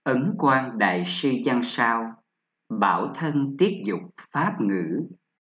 Ấn Quang Đại sư Văn Sao, bảo thân tiết dục pháp ngữ.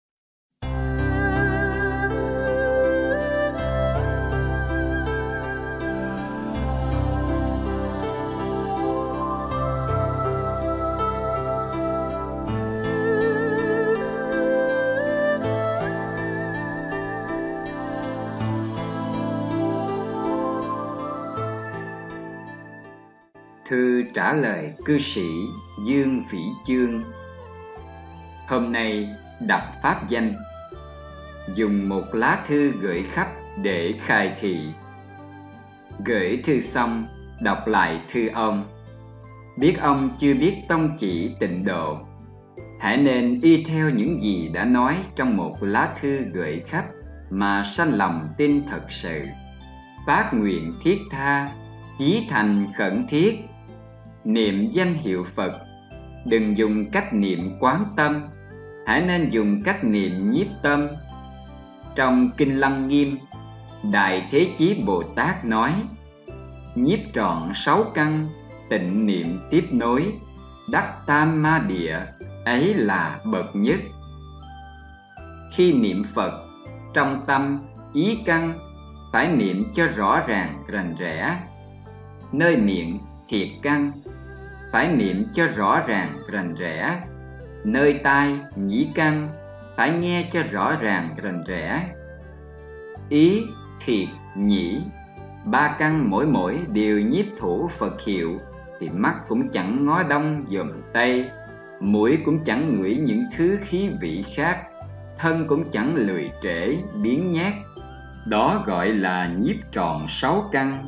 Thư trả lời cư sĩ Dương Vĩ Chương. Hôm nay đọc pháp danh, dùng một lá thư gửi khắp để khai thị. Gửi thư xong, đọc lại thư ông. Biết ông chưa biết tông chỉ tịnh độ, hãy nên y theo những gì đã nói trong một lá thư gửi khắp mà sanh lòng tin thật sự, phát nguyện thiết tha, chí thành khẩn thiết. Niệm danh hiệu Phật, đừng dùng cách niệm quán tâm, hãy nên dùng cách niệm nhiếp tâm. Trong Kinh Lăng Nghiêm, Đại Thế Chí Bồ Tát nói: nhiếp trọn 6 căn, tịnh niệm tiếp nối, đắc tam ma địa, ấy là bậc nhất. Khi niệm Phật, trong tâm, ý căn phải niệm cho rõ ràng rành rẽ. Nơi miệng, thiệt căn phải niệm cho rõ ràng rành rẽ. Nơi tai, nhĩ căn phải nghe cho rõ ràng rành rẽ. Ý, thiệt, nhĩ, 3 căn mỗi đều nhiếp thủ Phật hiệu, thì mắt cũng chẳng ngó đông dòm tây, mũi cũng chẳng ngửi những thứ khí vị khác, thân cũng chẳng lười trễ biếng nhác. Đó gọi là nhiếp trọn 6 căn.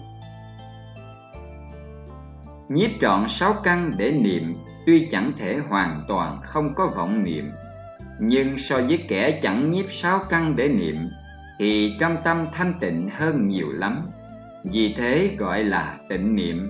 Nhiếp trọn 6 căn để niệm tuy chẳng thể hoàn toàn không có vọng niệm, nhưng so với kẻ chẳng nhiếp 6 căn để niệm thì trong tâm thanh tịnh hơn nhiều lắm. Vì thế gọi là tịnh niệm.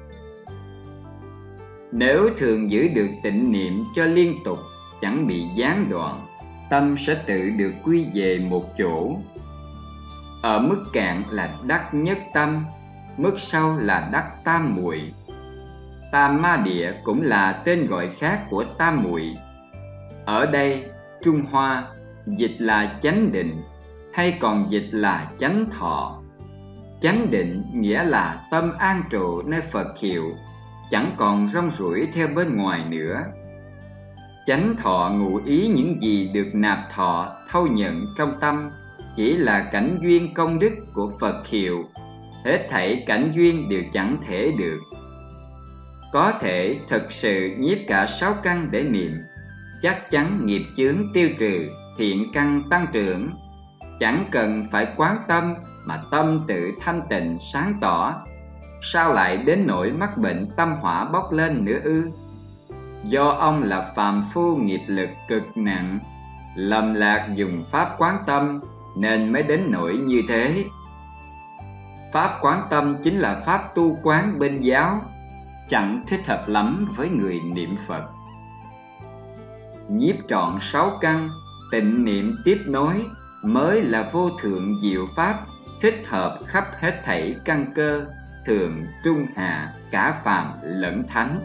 Nếu thường giữ được tịnh niệm cho liên tục, chẳng bị gián đoạn, tâm sẽ tự được quy về một chỗ. Ở mức cạn là đắc nhất tâm, mức sâu là đắc tam muội. Tam ma địa cũng là tên gọi khác của tam muội. Ở đây Trung Hoa dịch là chánh định, hay còn dịch là chánh thọ. Chánh định nghĩa là tâm an trụ nơi Phật hiệu, chẳng còn rong ruổi theo bên ngoài nữa. Chánh thọ ngụ ý những gì được nạp thọ thâu nhận trong tâm, chỉ là cảnh duyên công đức của Phật hiệu. Hết thảy cảnh duyên đều chẳng thể được. Có thể thực sự nhiếp cả 6 căn để niệm, chắc chắn nghiệp chướng tiêu trừ, thiện căn tăng trưởng. Chẳng cần phải quán tâm mà tâm tự thanh tịnh sáng tỏ. Sao lại đến nỗi mắc bệnh tâm hỏa bốc lên nữa ư? Do ông là phàm phu nghiệp lực cực nặng, lầm lạc dùng pháp quán tâm nên mới đến nỗi như thế. Pháp quán tâm chính là pháp tu quán bên giáo, chẳng thích hợp lắm với người niệm Phật. Nhiếp trọn 6 căn, tịnh niệm tiếp nối mới là vô thượng diệu pháp, thích hợp khắp hết thảy căn cơ, thường, trung, hạ, cả phàm lẫn thánh.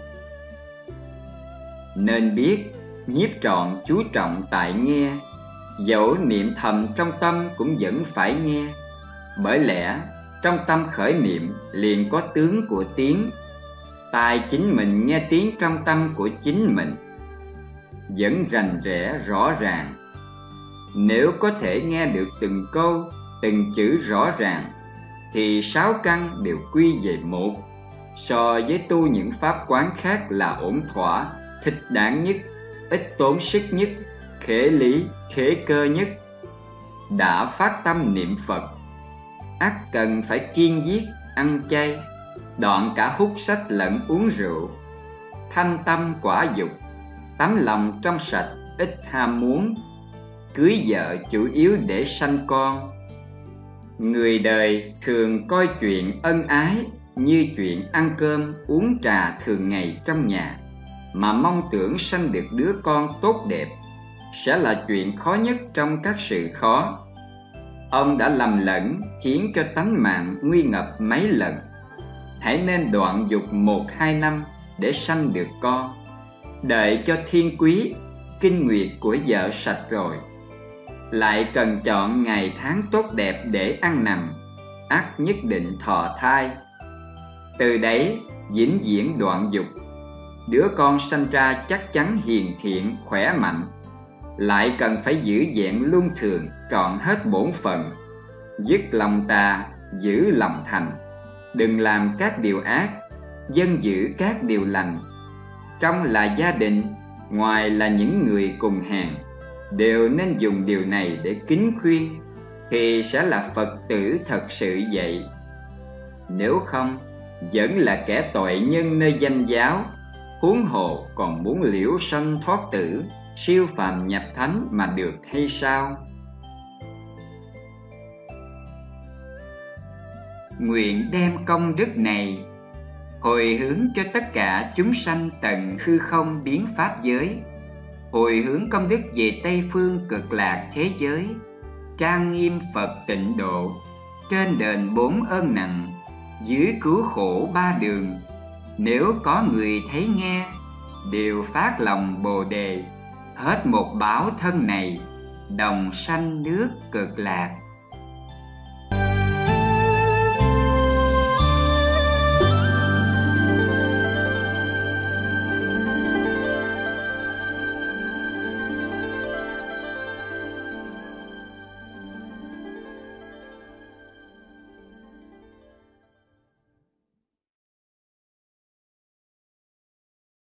Nên biết, nhiếp trọn chú trọng tại nghe, dẫu niệm thầm trong tâm cũng vẫn phải nghe. Bởi lẽ, trong tâm khởi niệm liền có tướng của tiếng, tai chính mình nghe tiếng trong tâm của chính mình, vẫn rành rẽ rõ ràng. Nếu có thể nghe được từng câu, từng chữ rõ ràng, thì 6 căn đều quy về một, so với tu những pháp quán khác là ổn thỏa, thích đáng nhất, ít tốn sức nhất, khế lý, khế cơ nhất. Đã phát tâm niệm Phật, ắt cần phải kiêng giết, ăn chay, đoạn cả hút sách lẫn uống rượu, thanh tâm quả dục, tấm lòng trong sạch, ít ham muốn, cưới vợ chủ yếu để sanh con. Người đời thường coi chuyện ân ái như chuyện ăn cơm uống trà thường ngày trong nhà, mà mong tưởng sanh được đứa con tốt đẹp sẽ là chuyện khó nhất trong các sự khó. Ông đã lầm lẫn khiến cho tánh mạng nguy ngập mấy lần. Hãy nên đoạn dục 1-2 năm để sanh được con. Đợi cho thiên quý, kinh nguyệt của vợ sạch rồi, lại cần chọn ngày tháng tốt đẹp để ăn nằm, ắt nhất định thọ thai. Từ đấy vĩnh viễn đoạn dục, đứa con sanh ra chắc chắn hiền thiện, khỏe mạnh. Lại cần phải giữ vẹn luân thường, trọn hết bổn phận, dứt lòng tà, giữ lòng thành. Đừng làm các điều ác, dân giữ các điều lành. Trong là gia đình, ngoài là những người cùng hàng, đều nên dùng điều này để kính khuyên, thì sẽ là Phật tử thật sự vậy. Nếu không, vẫn là kẻ tội nhân nơi danh giáo, huống hồ còn muốn liễu sanh thoát tử, siêu phàm nhập thánh mà được hay sao? Nguyện đem công đức này hồi hướng cho tất cả chúng sanh tận hư không biến pháp giới, hồi hướng công đức về Tây phương cực lạc thế giới, trang nghiêm Phật tịnh độ, trên đền 4 ơn nặng, dưới cứu khổ 3 đường. Nếu có người thấy nghe, đều phát lòng Bồ đề, hết một báo thân này, đồng sanh nước cực lạc.